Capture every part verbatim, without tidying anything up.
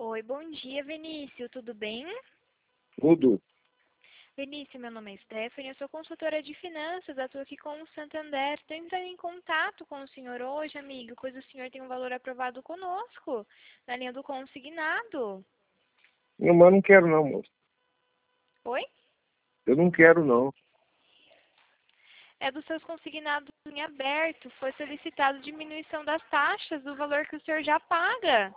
Oi, bom dia, Vinícius, tudo bem? Tudo. Vinícius, meu nome é Stephanie, eu sou consultora de finanças, atuo aqui com o Santander. Estou entrando em contato com o senhor hoje, amigo, pois o senhor tem um valor aprovado conosco, na linha do consignado. Não, mas eu não quero não, moço. Oi? Eu não quero não. É dos seus consignados em aberto, foi solicitado diminuição das taxas do valor que o senhor já paga.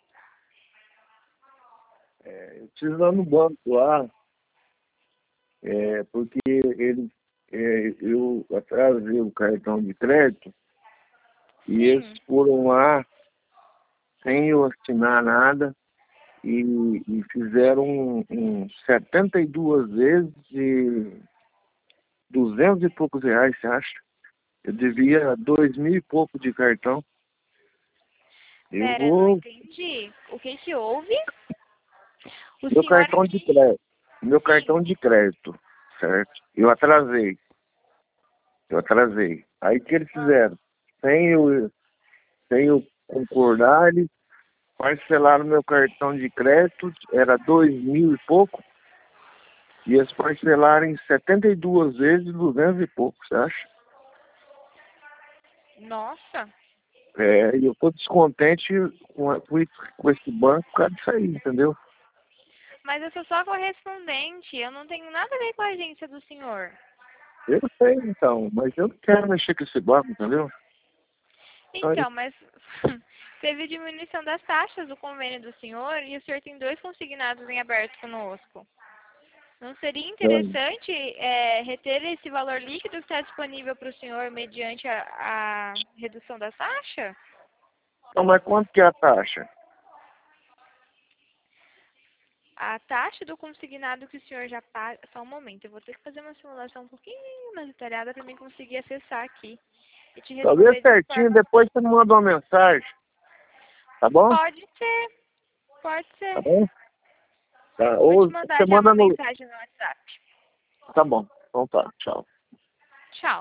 É, eu preciso ir lá no banco lá, é, porque ele, é, eu atrasei o cartão de crédito e eles Sim. foram lá sem eu assinar nada e, e fizeram um, um setenta e duas vezes de duzentos e poucos reais, você acha? Eu devia dois mil e pouco de cartão. Eu Pera, não vou... entendi. O que que houve? O Meu senhor cartão de quis... crédito. Meu Sim. cartão de crédito, certo? Eu atrasei. Eu atrasei. Aí o que eles Ah. fizeram? Sem eu, sem eu concordar, eles parcelaram meu cartão de crédito, era dois mil e pouco, e eles parcelaram em setenta e duas vezes duzentos e pouco, você acha? Nossa. É, e eu tô descontente com, a- com esse com esse banco por causa disso aí, entendeu? Mas eu sou só correspondente, eu não tenho nada a ver com a agência do senhor. Eu sei, então, mas eu não quero mexer com esse banco, entendeu? Só isso. Então, mas teve diminuição das taxas do convênio do senhor e o senhor tem dois consignados em aberto conosco. Não seria Então, interessante é, reter esse valor líquido que está disponível para o senhor mediante a, a redução da taxa? Não, mas quanto que é a taxa? A taxa do consignado que o senhor já paga... Só um momento, eu vou ter que fazer uma simulação um pouquinho mais detalhada para mim conseguir acessar aqui e te Talvez responder de certinho, forma... depois você me manda uma mensagem, tá bom? Pode ser, pode Tá ser. bom? Tá, Vou te ou mandar você já uma manda no... mensagem no WhatsApp. Tá bom, então tá, tchau. Tchau.